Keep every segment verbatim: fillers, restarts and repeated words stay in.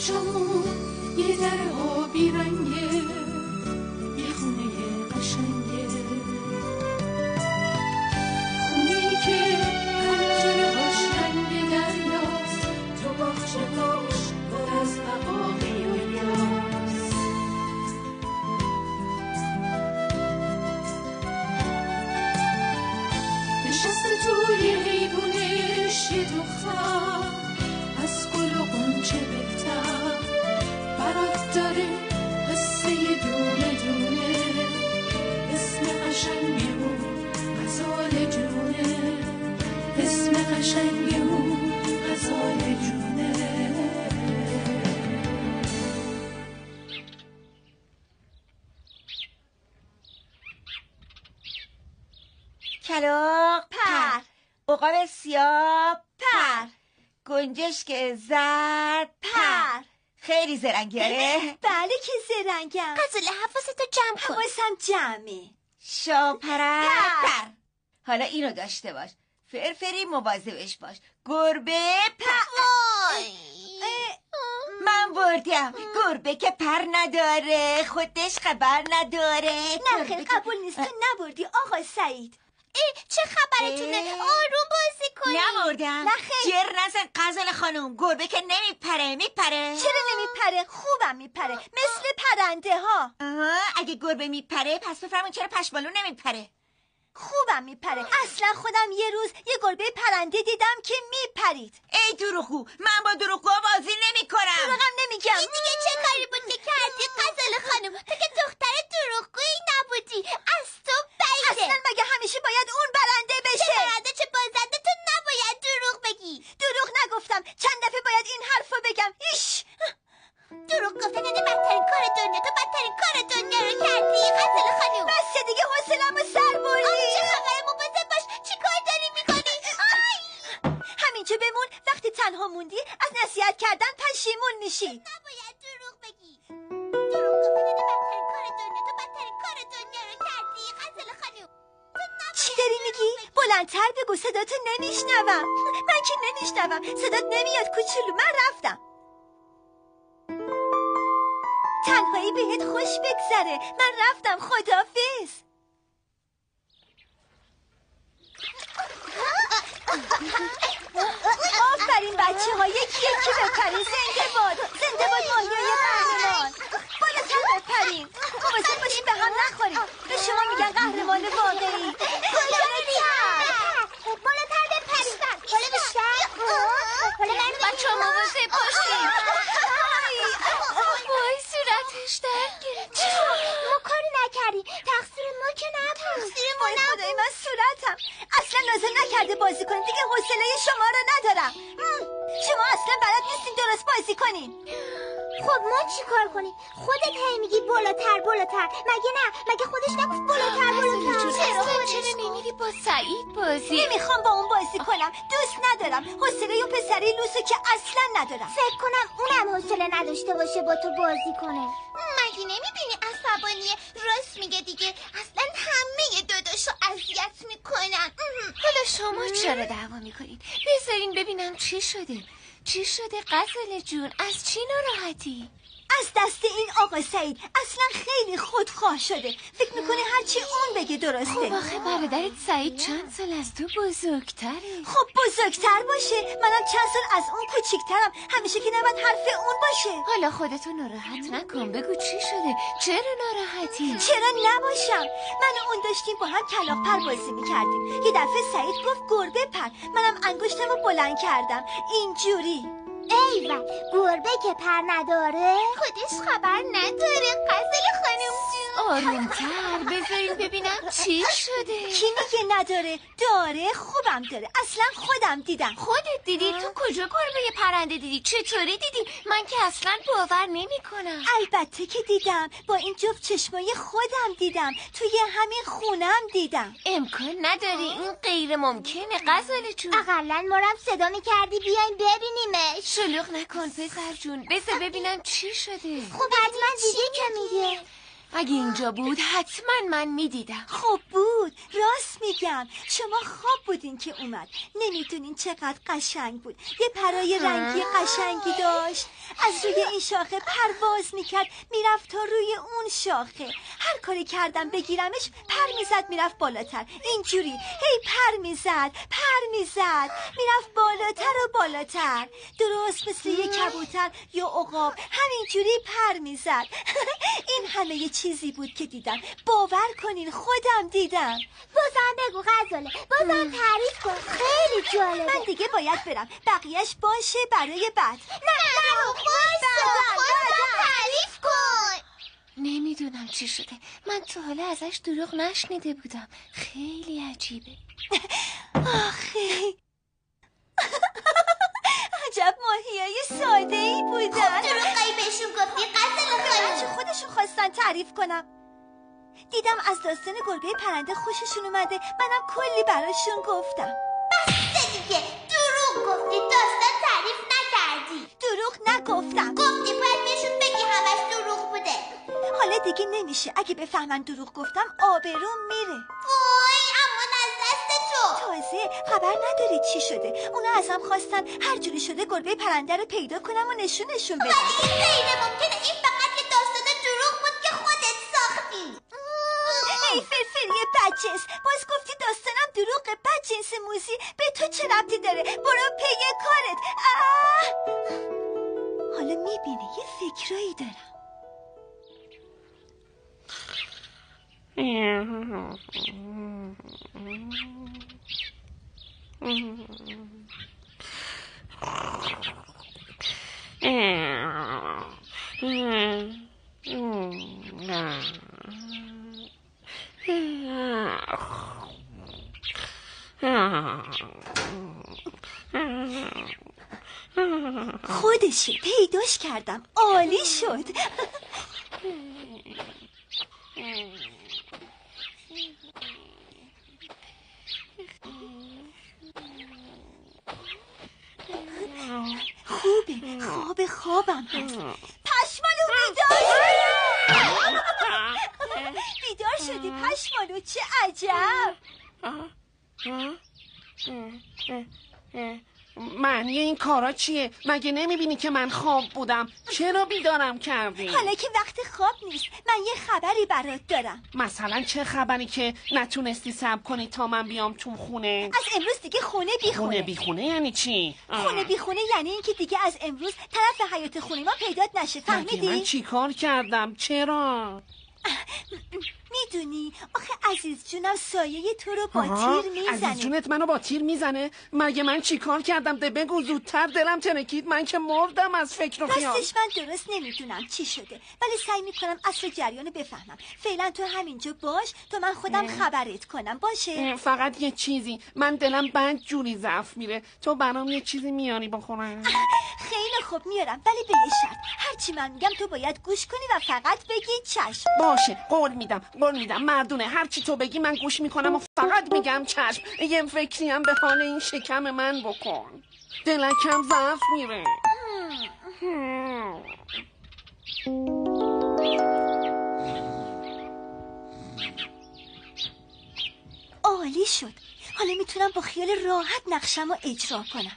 چمون یه در آبی رنگه، یه خونه قشنگه، خونی که پنجره هاش رنگ دریاست، تو باغچه هاش پر از عقاقی و یاس. نشسته توی حیوونش یه دختر، از گل و غنچه بهتر برات داره قصه دونه دونه، اسم قشنگی اون غزال جونه، اسم قشنگی اون غزال جونه. کلاغ پر، عقاب سیاه پر، گنجشک زرد پر. خیلی زرنگیاره. بله که زرنگم. غزاله حواستو جمع کن. حواسم جمعه. شاپرک پر. حالا اینو داشته باش، فرفری مواظبش باش. گربه پر. من بردم. گربه که پر نداره، خودش خبر نداره. نه خیلی قبول نیست، تو نبردی آقا سعید. ای چه خبرتونه؟ آروم بازی کنی. نبردم. نه خیلی. جر نزن غزال خانم، گربه که نمیپره. میپره. چرا نمیپره؟ خوبم میپره، مثل پرنده ها. آها، اگه گربه میپره پس بفرمون چرا پشمالو نمیپره؟ خوبم میپره. اصلا خودم یه روز یه گربه پرنده دیدم که میپرید. ای دروغگو، من با دروغگو بازی نمیکنم. دروغم نمیگم. این دیگه چه کاری بود که کردی غزال خانم؟ تو که دختر دروغگویی نبودی، از تو بعیده. اصلا مگه همیشه باید اون برنده بشه؟ چه برنده چه بازنده، تو نباید دروغ بگی. دروغ نگفتم، چند دفعه باید این حرفو بگم. ایش دروغ گفتن یعنی بدترین کار دنیا. تو بدترین کار دنیا رو کردی غزال خانم. بس دیگه حوصله‌مو سر بردی. چه خبره؟ مواظب باش. چی کار داری میکنی؟ همینجا بمون، وقتی تنها موندی از نصیحت کردن پشیمون میشی. نباید دروغ بگی. دروغ گفتن یعنی بدترین کار دنیا. تو بدترین کار دنیا رو کردی غزال خانم. چی داری میگی؟ بلندتر بگو، صداتو نمیشنوم. من که نمیشنوم، صدات نمیاد کوچولو. من رفتم. تنهایی بهت خوش بگذره. من رفتم، خداحافظ. آفرین بچه ها، یکی یکی بپرین. زنده باد، زنده باد ماهیای قهرمان. بالاتر بپرین، مواظب باشین به هم نخورین. به شما میگن قهرمان واقعی. بالاتر بپرین. بالا بیشتر. بالا من بچه ها مواظب باشین. وای صورتش درد گرفت. چرا؟ ما کاری نکردیم، تقصیر ما که نبود. تقصیر ما نبود. خدای من صورتم. اصلا لازم نکرده بازی کنیم، دیگه حوصله شما رو ندارم. شما اصلا بلد نیستین درست بازی کنین. خب ما چی کار کنیم؟ خودت هی میگی بالاتر بالاتر. مگه نه؟ مگه خودش نگفت بالاتر بالاتر؟ چرا چرا نمیری با سعید بازی؟ نمیخوام با اون بازی کنم، دوست ندارم. حوصله و پسری لوسو که اصلا ندارم. فکر کنم اونم حوصله نداشته باشه با تو بازی کنه. مگه نمیبینی عصبانیه؟ راست میگه دیگه. اصلا همه داداشو اذیت میکنن. حالا شما چرا دعوا میکنین؟ بذارین ببینم چی شده. چی شده غزال جون؟ از چی ناراحتی؟ از دست این آقا سعید. اصلا خیلی خودخواه شده. فکر میکنه هرچی اون بگه درسته. خب آخه برادرت سعید چند سال از تو بزرگتره. خب بزرگتر باشه، منم چند سال از اون کوچیکترم. همیشه که نباید حرف اون باشه. حالا خودتو ناراحت نکن، بگو چی شده؟ چرا ناراحتی؟ چرا نباشم؟ من و اون داشتیم با هم کلاغ پر بازی میکردیم. یه دفعه سعید گفت گربه پر، منم انگشتم رو بلند کردم اینجوری. ایوه، گربه که پر نداره خودش خبر نداره غزال خانم جون. آرومتر بذارین ببینم چی شده. کی میگه نداره؟ داره، خوبم داره. اصلا خودم دیدم. خودت دیدی؟ تو کجا گربه پرنده دیدی؟ چطوری دیدی؟ من که اصلا باور نمی کنم. البته که دیدم، با این جفت چشمای خودم دیدم. توی همین خونم دیدم. امکان نداری، این غیر ممکنه غزال جون. اقلن ما رم صدا میکردی بیاین ببینیمش. شلوغ نکن پسر جون، بذار ببینم چی شده. خب حتما دیدی که میگه. اگه اینجا بود حتما من میدیدم. خب بود. بود، راست میگم. شما خواب بودین که اومد. نمیدونین چقدر قشنگ بود. یه پرای رنگی قشنگی داشت، از روی این شاخه پرواز میکرد میرفت تا روی اون شاخه. هر کاری کردم بگیرمش پر میزد میرفت بالاتر، اینجوری هی پر میزد پر میزد میرفت بالاتر و بالاتر، درست مثل یه کبوتر یا عقاب همینجوری پر میزد. این همه یه چیزی بود که دیدم، باور کنین خودم دیدم. بازم بگو غزاله، بازم تعریف کن، خیلی جالبه. من دیگه باید برم، بقیهش باشه برای بعد. نه نه بایستا، خودم تعریف کن. نمیدونم چی شده، من تا حالا ازش دروغ نشنیده بودم. خیلی عجیبه. آخه عجب ماهیای ساده ای بودن. دروغایی بهشون گفتی غزاله خانم؟ چه خودشون خواستن تعریف کنم. دیدم از داستان گربه پرنده خوششون اومده، منم کلی براشون گفتم. بسته دیگه، دروغ گفتی، داستان تعریف نکردی. دروغ نگفتم. گفتی باید بهشون بگی همش دروغ بوده. حالا دیگه نمیشه، اگه بفهمن دروغ گفتم آبروم میره. وای اما از دست تو. تازه خبر نداری چی شده. اونا ازم خواستن هر جوری شده گربه پرنده رو پیدا کنم و نشونشون بدم. ولی این غیر ممکنه، این فقط یه داستان دروغ بود که خودت ساختی. ای فرفری بدجنس، باز گفتی داستانم دروغه. بدجنس موزی، به تو چه ربطی داره؟ برو پی کارت. آه! حالا میبینی یه فکرایی دارم. خودشه، پیداش کردم، عالی شد. خوبه، خواب خوابم هست. پشمالو بیدار بیدار شدی پشمالو، چه عجب. معنی این کارا چیه؟ مگه نمیبینی که من خواب بودم؟ چرا بیدارم کردی؟ حالا که وقت خواب نیست، من یه خبری برات دارم. مثلا چه خبری که نتونستی صبر کنی تا من بیام تو خونه؟ از امروز دیگه خونه بی خونه. خونه بی خونه یعنی چی؟ خونه بی خونه یعنی این که دیگه از امروز طرف حیاط خونه ما پیدات نشه، فهمیدی؟ من چی کار کردم؟ چرا؟ میدونی آخه عزیز جونم سایه تو رو با تیر میزنه. عزیز جونت منو با تیر میزنه؟ مگه من چی کار کردم؟ ده بگو زودتر، دلم ترکید، من که مردم از فکر و خیال. راستش من درست نمیدونم چی شده، ولی سعی میکنم اصل جریانو بفهمم. فعلا تو همینجا باش تا من خودم خبرت کنم، باشه؟ فقط یه چیزی، من دلم بد جوری ضعف میره، تو برام یه چیزی میاری بخورم؟ خیلی خوب میارم، ولی به یه شرط. هرچی من میگم تو باید گوش کنی و فقط بگی چشم. باشه، قول میدم، قول میدم مردونه، هرچی تو بگی من گوش میکنم و فقط میگم چشم. یه فکری هم به حال این شکم من بکن، دلکم ضعف میره. عالی شد، حالا میتونم با خیال راحت نقشم رو اجرا کنم.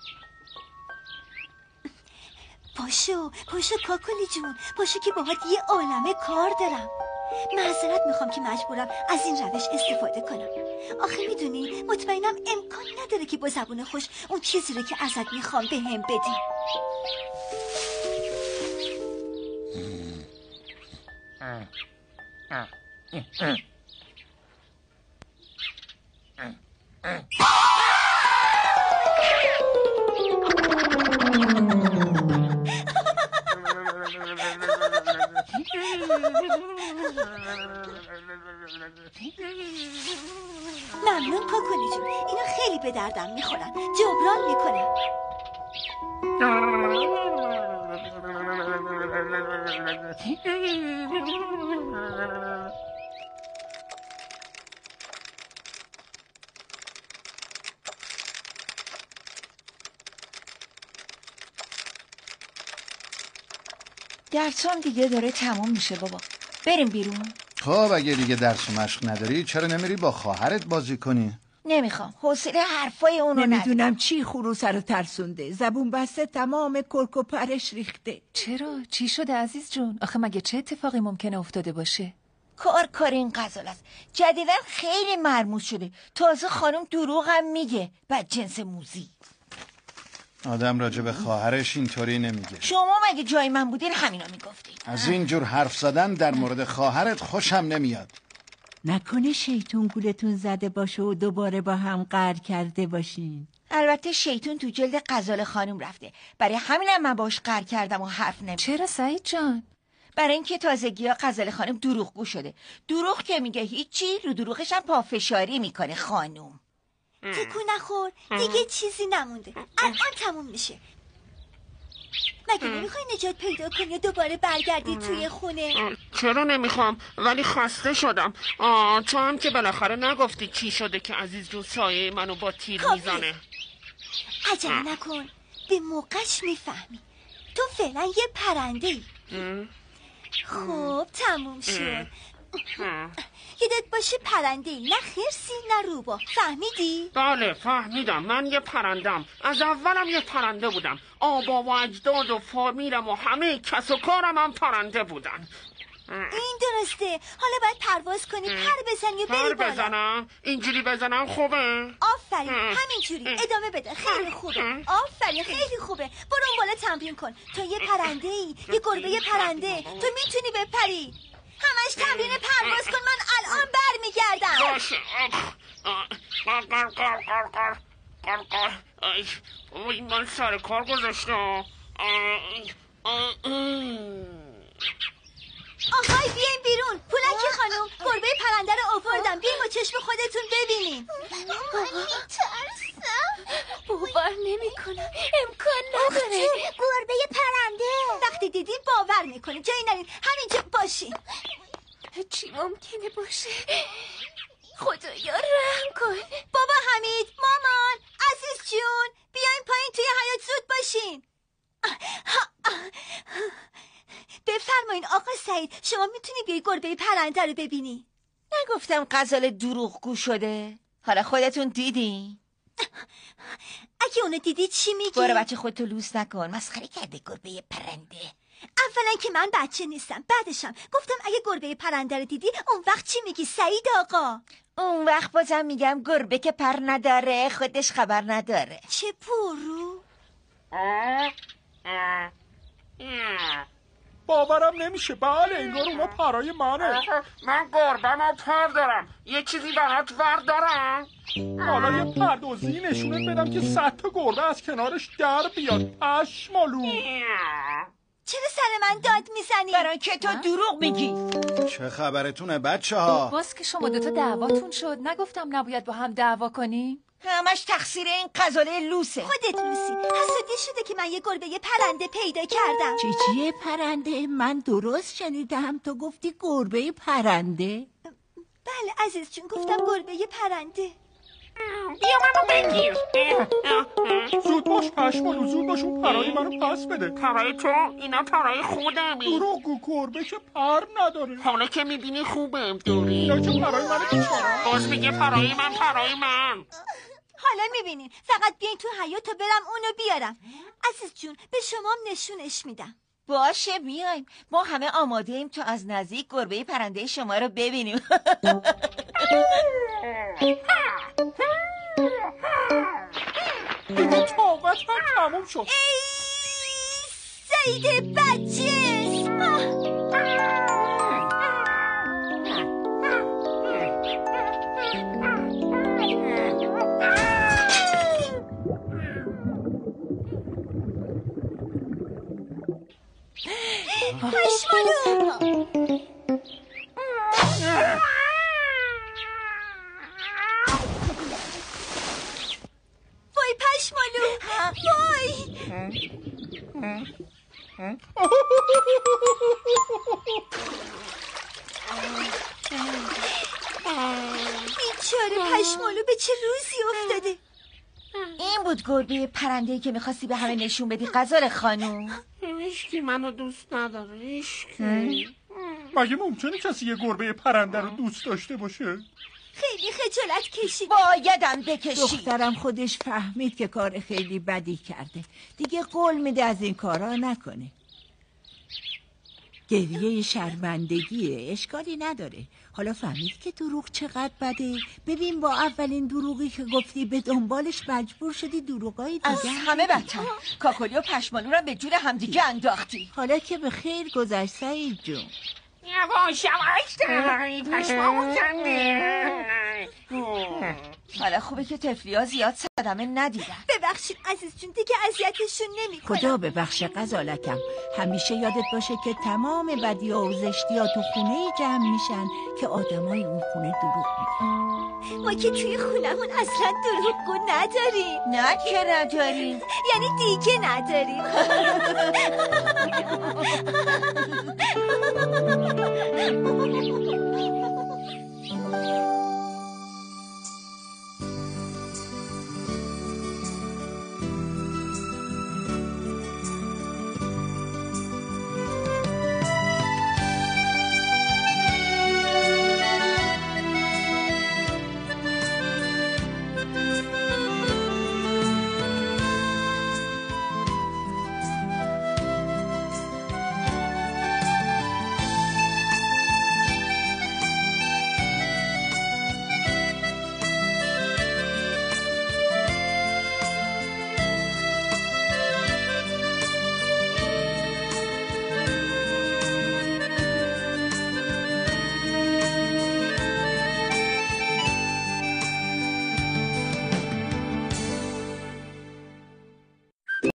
پاشو پاشو کاکلی جون، پاشو که باهات یه عالمه کار دارم. معذرت میخوام که مجبورم از این روش استفاده کنم. آخه میدونی مطمئنم امکان نداره که با زبون خوش اون چیزی رو که ازت میخوام به هم بدی. ممنون کاکلی جون، اینا خیلی به دردم میخورن، جبران میکنم. درسام دیگه داره تموم میشه بابا، بریم بیرون. خب اگه دیگه درس و مشق نداری چرا نمیری با خواهرت بازی کنی؟ نمیخوام، حوصله حرفای اونو ندارم. نمیدونم چی خروس رو ترسونده، زبون بسته تمام کرک و پرش ریخته. چرا؟ چی شده عزیز جون؟ آخه مگه چه اتفاقی ممکنه افتاده باشه؟ کار کار این غزال است. جدیدن خیلی مرموز شده. تازه خانم دروغ هم میگه. بدجنس موذی. آدم راجع به خواهرش اینطوری نمیگه. شما مگه جای من بودین همینا میگفتین. از این جور حرف زدن در مورد خواهرت خوشم نمیاد. نکنه شیطون گولتون زده باشه و دوباره با هم قهر کرده باشین. البته شیطون تو جلد غزال خانم رفته. برای همینم من باش قهر کردم و حرف نمیزنم. چرا سعید جان؟ برای اینکه تازگی‌ها غزال خانم دروغگو شده. دروغ که میگه هیچی، رو دروغش هم پافشاری میکنه خانم. تکون نخور، دیگه چیزی نمونده. الان تموم میشه. مگه نمیخوای نجات پیدا کنی و دوباره برگردی توی خونه؟ چرا نمیخوام، ولی خسته شدم. آه تو هم که بالاخره نگفتی چی شده که عزیز جون سایه منو با تیر میزنه. عجله نکن، به موقعش میفهمی. تو فعلا یه پرنده ای. خب تموم شد. یادت باشه پرنده ای، نه خرسی نه روباه. فهمیدی؟ بله فهمیدم، من یه پرندم. از اولم یه پرنده بودم. آبا و اجداد و فامیلم و همه کس و کارم هم پرنده بودن. این درسته. حالا باید پرواز کنی، پر بزنی و بری بالا. پر بزنم؟ اینجوری بزنم خوبه؟ آفرین، همینجوری ادامه بده. خیلی خوبه. آفرین، خیلی خوبه. برو اون بالا تمرین کن. تو یه پرنده ای، یه گربه پرنده. تو میتونی بپری. همش تمرین پرواز کن. من الان برمیگردم. باشه. قر قر قر قر قر قر. وای من سر کار گذاشتم. آهای بیاین بیرون. پولکی خانم، گربه پرنده رو آوردم. بیاین با چشم خودتون ببینین. من میترسم. باور نمی کنم، امکان نداره. گربه پرنده. وقتی دیدین باور میکنه. جایی نرین، همینجا باشین. چی ممکنه باشه؟ خدایا رحم کن. بابا حمید، مامان، عزیز جون، بیاین پایین توی حیاط زود باشین. بفرمایین آقا سعید، شما میتونی بیای گربه پرنده رو ببینی؟ نگفتم غزال دروغگو شده؟ حالا خودتون دیدی؟ اگه اونو دیدی چی میگی؟ برو بچه خودتو لوس نکن. مسخره کرده گربه پرنده. اولا که من بچه نیستم، بعدشم گفتم اگه گربه پرنده رو دیدی اون وقت چی میگی سعید آقا؟ اون وقت بازم میگم گربه که پر نداره خودش خبر نداره. چه پرو؟ باورم نمیشه. بله انگار اونا پرای منه. من گربم و پر دارم. یه چیزی برات ور دارم. حالا یه پردازی نشونت بدم که صد تا گربه از کنارش در بیاد. پشمالو. چرا سر من داد میزنی؟ برای که تو دروغ میگی. چه خبرتونه بچه ها؟ باز که شما دوتا دعواتون شد، نگفتم نباید با هم دعوا کنیم؟ همش تقصیر این غزاله لوسه. خودت لوسی. حسودی شده که من یه گربه یه پرنده پیدا کردم. چیچیه پرنده؟ من درست شنیدم تو گفتی گربه پرنده؟ بله عزیز جون، گفتم گربه یه پرنده. بیا منو بگیر. زود باش پشمالو، زود باش اون پرای منو پس بده. پرای تو؟ اینا پرای خودمی. دروغگو، گربه که پر نداره. حالا که میبینی خوبم دوری. اینا که پرای منو بیچاره. باز میگه پرای من پرای من. حالا میبینین. فقط بیاین تو حیاط تا برم اونو بیارم. عزیز جون به شما نشونش میدم. باشه بیایم. ما همه آماده ایم تا از نزدیک گربه پرنده شما رو ببینیم. دیگه طاقت هم تموم شد. ای سعید بچه. پشمالو. وای پشمالو، وای. بیچاره پشمالو به چه روزی افتاده. این بود گربه پرنده‌ای که میخواستی به همه نشون بدی غزال خانوم. هیچکی منو دوست نداره. هیچکی. مگه ممکنه کسی یه گربه پرنده رو دوست داشته باشه؟ خیلی خجالت کشید. بایدم بکشی. دخترم خودش فهمید که کار خیلی بدی کرده. دیگه قول میده از این کارا نکنه. گریه شرمندگیه، اشکالی نداره. حالا فهمید که دروغ چقدر بده. ببین با اولین دروغی که گفتی به دنبالش مجبور شدی دروغای دیگه از همه بدتر کاکلی و پشمالو رو به جور همدیگه انداختی. حالا که به خیر گذشت سعید جون. یواش یواش داری پشمامو کنده. حالا خوبه که تفلیا زیاد صدمه ندیدن. ببخشید عزیز جون، دیگه اذیتشون نمی‌کنم. خدا ببخشه غزالکم. همیشه یادت باشه که تمام بدی‌ها و زشتی‌ها تو خونه جمع میشن که آدمای اون خونه دروغ میگن. ما که توی خونمون اصلا دروغگو نداریم. نه که نداریم. یعنی دیگه نداریم.